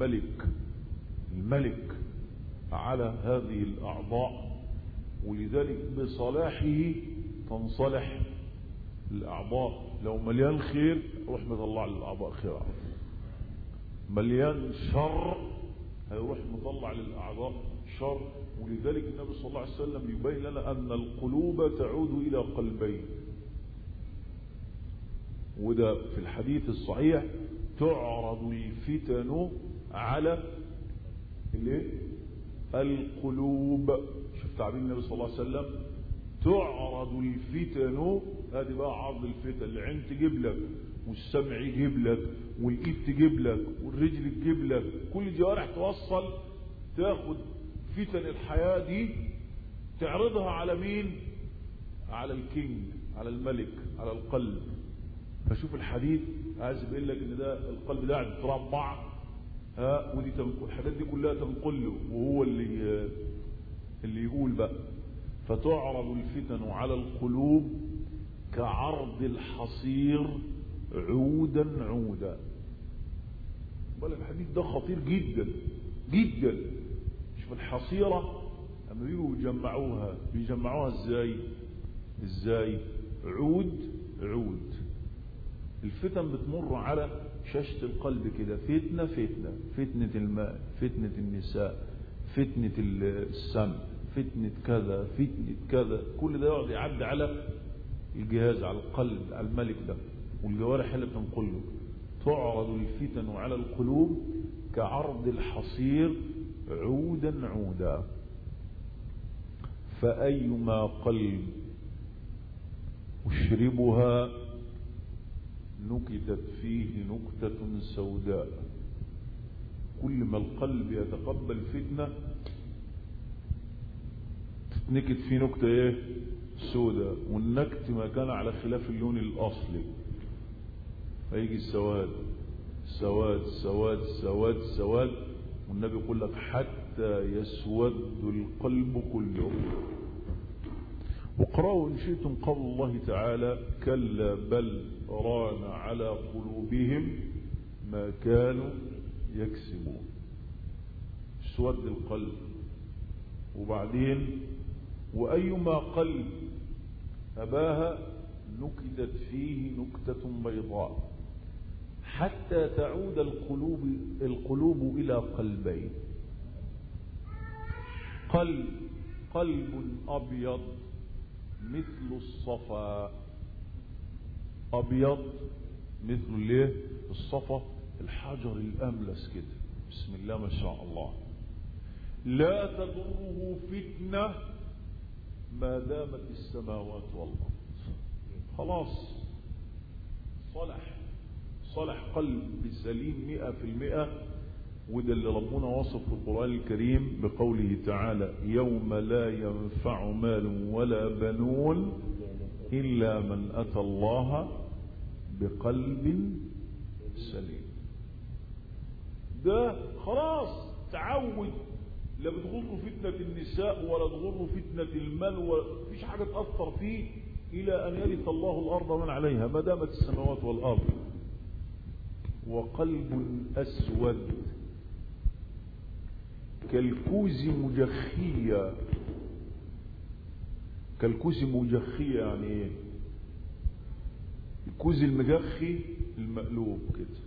الملك على هذه الاعضاء، ولذلك بصلاحه تنصلح الاعضاء. لو مليان خير روح مطلع للاعضاء خير، مليان شر هيروح مطلع للاعضاء شر. ولذلك النبي صلى الله عليه وسلم يبين لنا ان القلوب تعود الى قلبين، وده في الحديث الصحيح تعرض الفتن على القلوب. شوف تعبير النبي صلى الله عليه وسلم، تعرض الفتن، هذه بقى عرض الفتن، العين تجيب لك والسمع يجيب لك والايد تجيب لك والرجل تجيب لك، كل الجوارح توصل تاخد فتن الحياة دي تعرضها على مين؟ على الكينج، على الملك، على القلب. فشوف الحديث عايز يبين لك ان ده القلب ده قاعد يتربع، ودي الحاجات دي كلها تنقل له، وهو اللي يقول بقى. فتعرض الفتن على القلوب كعرض الحصير عودا عودا. بل الحديث ده خطير جدا جدا. شوف الحصيرة لما بيجوا بيجمعوها ازاي؟ عود. الفتن بتمر على شاشة القلب كده، فتنة المال، فتنة النساء، فتنة السمع، فتنة كذا، كل ده يقعد يعدي على الجهاز، على القلب، على الملك ده، والجوارح اللي بتنقله. تعرض الفتن على القلوب كعرض الحصير عودا عودا، فأيما قلب أشربها نكتت فيه نكتة سوداء. كل ما القلب يتقبل فتنة تتنكت فيه نكتة سوداء، والنكت ما كان على خلاف اللون الأصلي، فيجي السواد سواد سواد سواد سواد، والنبي يقول لك حتى يسود القلب كله. وقرأوا إن شئتم قول الله تعالى كلا بل ران على قلوبهم ما كانوا يكسبون. سود القلب. وبعدين وأيما قلب أباها نكدت فيه نكتة بيضاء حتى تعود القلوب إلى قلبين. قلب أبيض مثل الصفا، أبيض مثل الصفا، الحجر الأملس كده، بسم الله ما شاء الله، لا تضره فتنة ما دامت السماوات والأرض. خلاص صلح قلب سليم 100%. وده اللي ربنا وصف في القرآن الكريم بقوله تعالى يوم لا ينفع مال ولا بنون إلا من أتى الله بقلب سليم. ده خلاص تعود، لا بتغره فتنة النساء ولا تغره فتنة المال، ولا فيش حاجة تأثر فيه إلى أن يرث الله الأرض من عليها ما دامت السماوات والأرض. وقلب أسود كالكوز مجخية. كالكوز مجخية يعني ايه؟ الكوز المجخي المقلوب كده،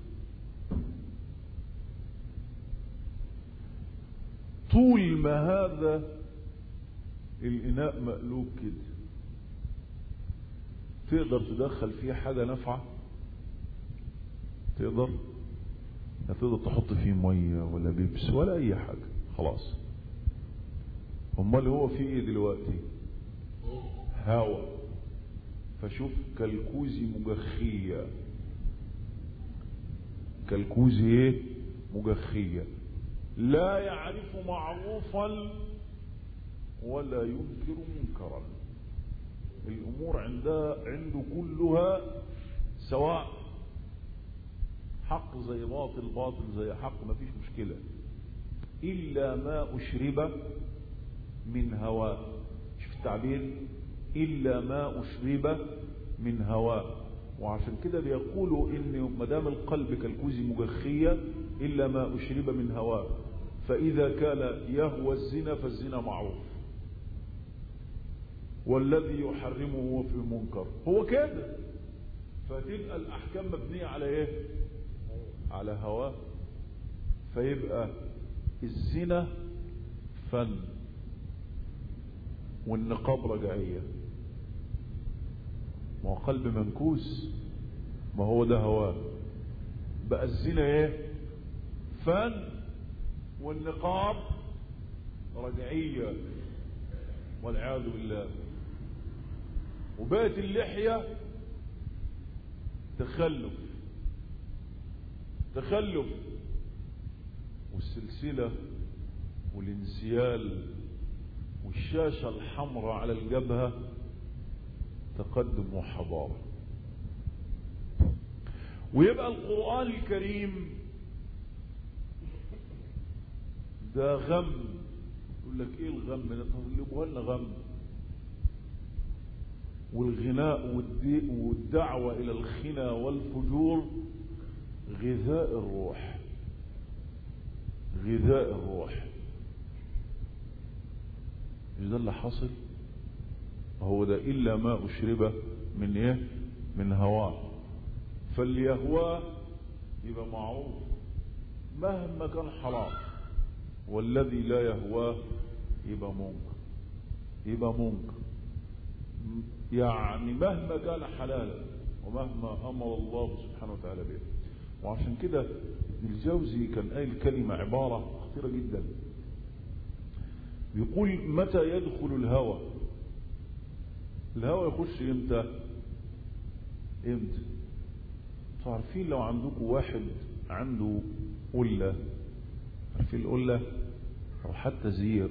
طول ما هذا الإناء مقلوب كده تقدر تدخل فيه حاجة نافعة؟ تقدر؟ لا تقدر تحط فيه مية ولا بيبس ولا اي حاجة، خلاص. امال هو فيه ايه دلوقتي؟ هوا. فشوف كالكوزي مجخية، كالكوزي ايه؟ مجخية، لا يعرف معروفا ولا ينكر منكرا. الامور عنده كلها سواء، حق زي باطل، باطل زي حق، ما فيش مشكلة، إلا ما أشرب من هواء. شوف التعبير، إلا ما أشرب من هواء. وعشان كده بيقولوا إن مدام القلب كالكوز مجخية إلا ما أشرب من هواء، فإذا كان يهوى الزنا فالزنا معروف، والذي يحرمه هو في المنكر، هو كده. فتبقى الأحكام مبنية على إيه؟ على هواه. فيبقى الزنا فن والنقاب رجعية. ما هو قلب منكوس، ما هو ده هواه. بقى الزنا ايه؟ فن، والنقاب رجعية والعياذ بالله. وبقت اللحية تخلف، تخلف، والسلسلة والانسيال والشاشة الحمراء على الجبهة تقدم وحضارة. ويبقى القرآن الكريم ده غم. يقول لك ايه الغم ده؟ تطلبوها لنا غم. والغناء والدعوة الى الخنا والفجور غذاء الروح، غذاء الروح. مش ده اللي حصل؟ هو ده إلا ما أشرب من إيه؟ من هواه. فاللي يهواه يبقى معروف مهما كان حرام، والذي لا يهواه يبقى منكر، يبقى منكر. يعني مهما كان حلالا ومهما أمر الله سبحانه وتعالى به. وعشان كده ابن الجوزي كان قايل كلمة، عبارة خطيرة جدا، بيقول متى يدخل الهوى؟ الهوى يخش امتى؟ امتى؟ تعرفين لو عندكم واحد عنده قلة، عارفين القلة او حتى زير،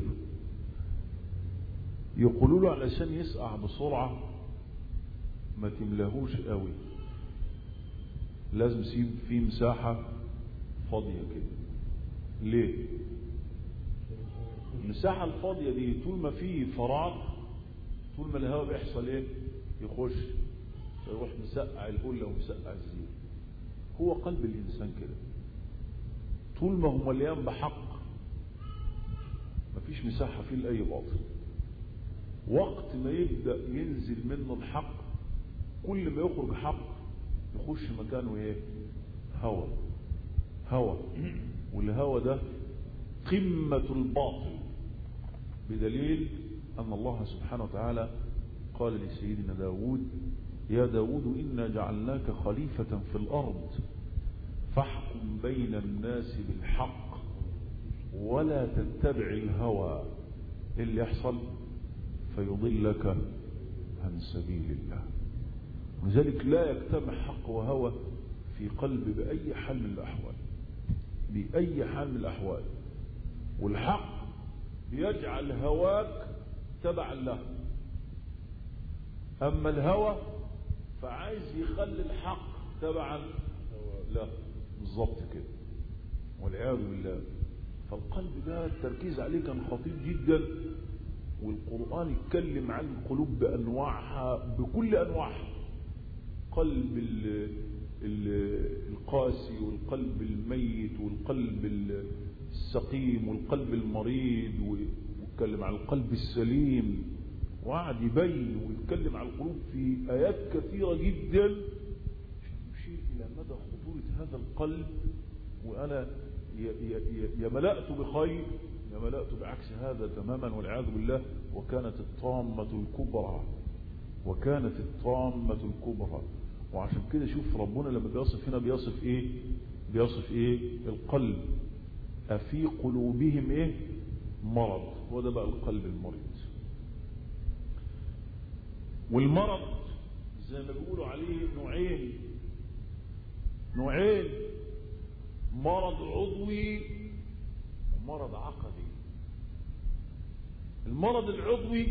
يقولوا له علشان يسقع بسرعة ما تملاهوش قوي، لازم يسيب فيه مساحة فاضية كده. ليه؟ المساحة الفاضية دي طول ما فيه فراغ، طول ما الهواء بيحصل ايه؟ يخش، فيروح مسقع القلة ومسقع الزير. هو قلب الإنسان كده، طول ما هو مليان بحق مفيش مساحة فيه لأي باطل. وقت ما يبدأ ينزل منه الحق، كل ما يخرج حق يخش مكانه ايه؟ هوى. هوى. والهوى ده قمة الباطل، بدليل أن الله سبحانه وتعالى قال لسيدنا داود: يا داود إنا جعلناك خليفة في الأرض فاحكم بين الناس بالحق ولا تتبع الهوى اللي يحصل فيضلك عن سبيل الله. لذلك لا يجتمع حق وهوى في قلب بأي حال من الأحوال، بأي حال من الأحوال. والحق بيجعل هواك تبعا له، أما الهوى فعايز يخلي الحق تبعا له، بالضبط كده، والعياذ بالله. فالقلب ده التركيز عليه كان خطير جدا. والقرآن يتكلم عن القلوب بأنواعها، بكل أنواعها، قلب القاسي والقلب الميت والقلب السقيم والقلب المريض، ويتكلم عن القلب السليم، وقعد يبين ويتكلم عن القلوب في آيات كثيرة جدا يشير إلى مدى خطورة هذا القلب. وأنا يا ملأت بخير يا ملأت بعكس هذا تماما والعياذ بالله. وكانت الطامة الكبرى، وكانت الطامة الكبرى. وعشان كده شوف ربنا لما بيصف هنا بيصف ايه؟ بيصف ايه؟ القلب. أفي قلوبهم ايه؟ مرض. وده بقى القلب المريض. والمرض زي ما بيقولوا عليه نوعين، مرض عضوي ومرض عقدي. المرض العضوي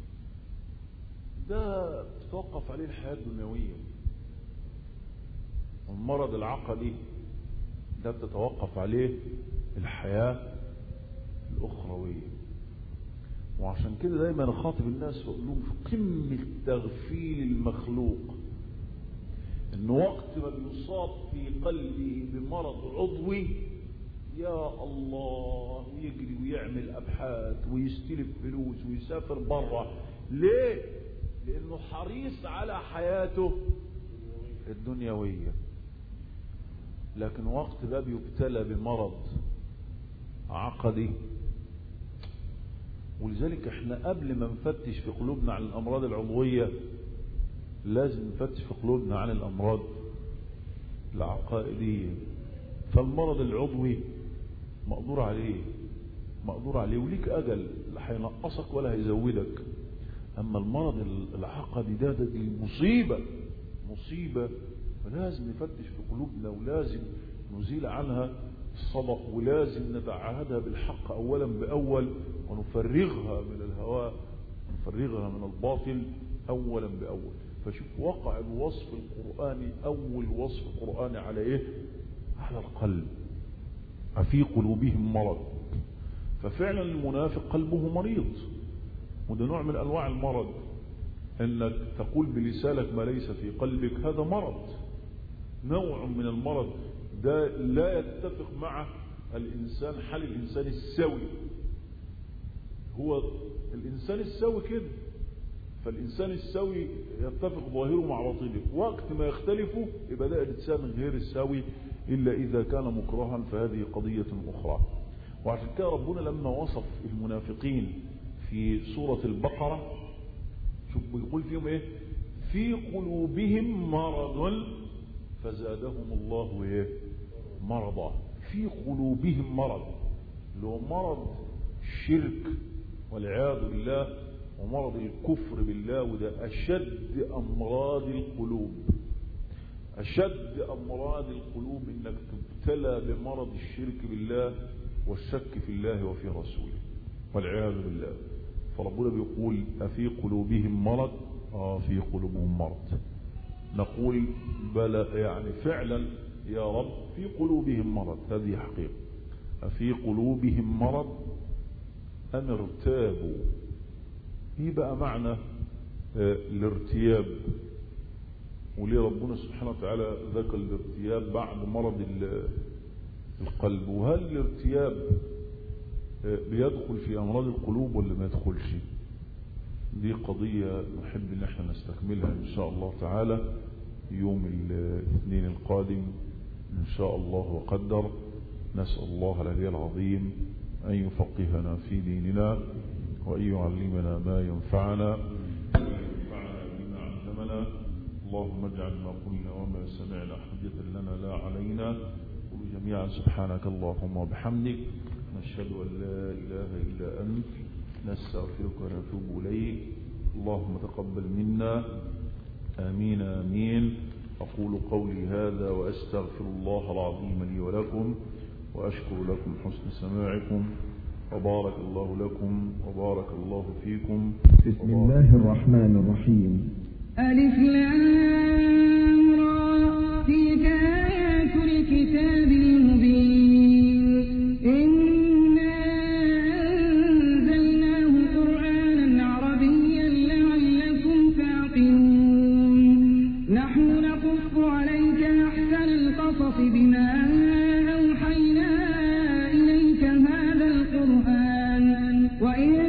ده تتوقف عليه الحياة الدنيوية، والمرض العقدي ده بتتوقف عليه الحياة الأخروية. وعشان كده دايما نخاطب الناس وأقول لهم في قمة تغفيل المخلوق إن وقت ما بيصاب في قلبه بمرض عضوي يا الله ويجري ويعمل أبحاث ويستلف فلوس ويسافر برا. ليه؟ لأنه حريص على حياته الدنيوية. لكن وقت بقى بيبتلى بمرض عقدي. ولذلك احنا قبل ما نفتش في قلوبنا عن الأمراض العضوية لازم نفتش في قلوبنا عن الأمراض العقائدية. فالمرض العضوي مقدور عليه وليك أجل، لا هينقصك ولا هيزودك. أما المرض العقدي ده دي مصيبة. فلازم نفتش في قلوبنا ولازم نزيل عنها الصدق، ولازم نتعهدها بالحق أولا بأول، ونفرغها من الهواء ونفرغها من الباطل أولا بأول. فشوف وقع الوصف القرآني، أول وصف قرآني على إيه؟ على القلب. أفي قلوبهم مرض. ففعلا المنافق قلبه مريض، وده نوع من أنواع المرض. أنك تقول بلسانك ما ليس في قلبك، هذا مرض، نوع من المرض. ده لا يتفق مع الإنسان حال الإنسان السوي. هو الإنسان السوي كده، فالإنسان السوي يتفق ظاهره مع باطنه. وقت ما يختلفوا يبقى ده الإنسان غير السوي إلا إذا كان مكرها، فهذه قضية أخرى. وعشان كده ربنا لما وصف المنافقين في سورة البقرة شوف بيقول فيهم إيه؟ في قلوبهم مرض فزادهم الله إيه؟ مرضا. في قلوبهم مرض، اللي هو مرض الشرك والعياذ بالله ومرض الكفر بالله. وده أشد أمراض القلوب. أشد أمراض القلوب إنك تبتلى بمرض الشرك بالله والشك في الله وفي رسوله والعياذ بالله. فربنا بيقول أفي قلوبهم مرض؟ في قلوبهم مرض. نقول بلى، يعني فعلا يا رب في قلوبهم مرض، هذه حقيقة. أفي قلوبهم مرض أم ارتابوا؟ ايه بقى معنى الارتياب؟ وليه ربنا سبحانه وتعالى ذكر الارتياب بعد مرض القلب؟ وهل الارتياب بيدخل في امراض القلوب ولا ما يدخلش؟ دي قضية نحب ان احنا نستكملها ان شاء الله تعالى يوم الاثنين القادم ان شاء الله وقدر. نسأل الله العلي العظيم ان يفقهنا في ديننا وأن يعلمنا ما ينفعنا بما علمنا. اللهم اجعل ما قلنا وما سمعنا حجة لنا لا علينا. قل جميعا سبحانك اللهم وبحمدك، نشهد أن لا إله إلا أنت، نستغفرك ونتوب إليك. اللهم تقبل منا، آمين آمين. أقول قولي هذا وأستغفر الله العظيم لي ولكم، وأشكر لكم حسن سماعكم، وبارك الله لكم وبارك الله فيكم. بسم الله الرحمن الرحيم. ألف لام را، تلك آيات الكتاب المبين. إنا أنزلناه قرآنا عربيا لعلكم تعقلون. نحن نقص عليك أحسن القصص بما أوحينا إليك هذا القرآن، وإن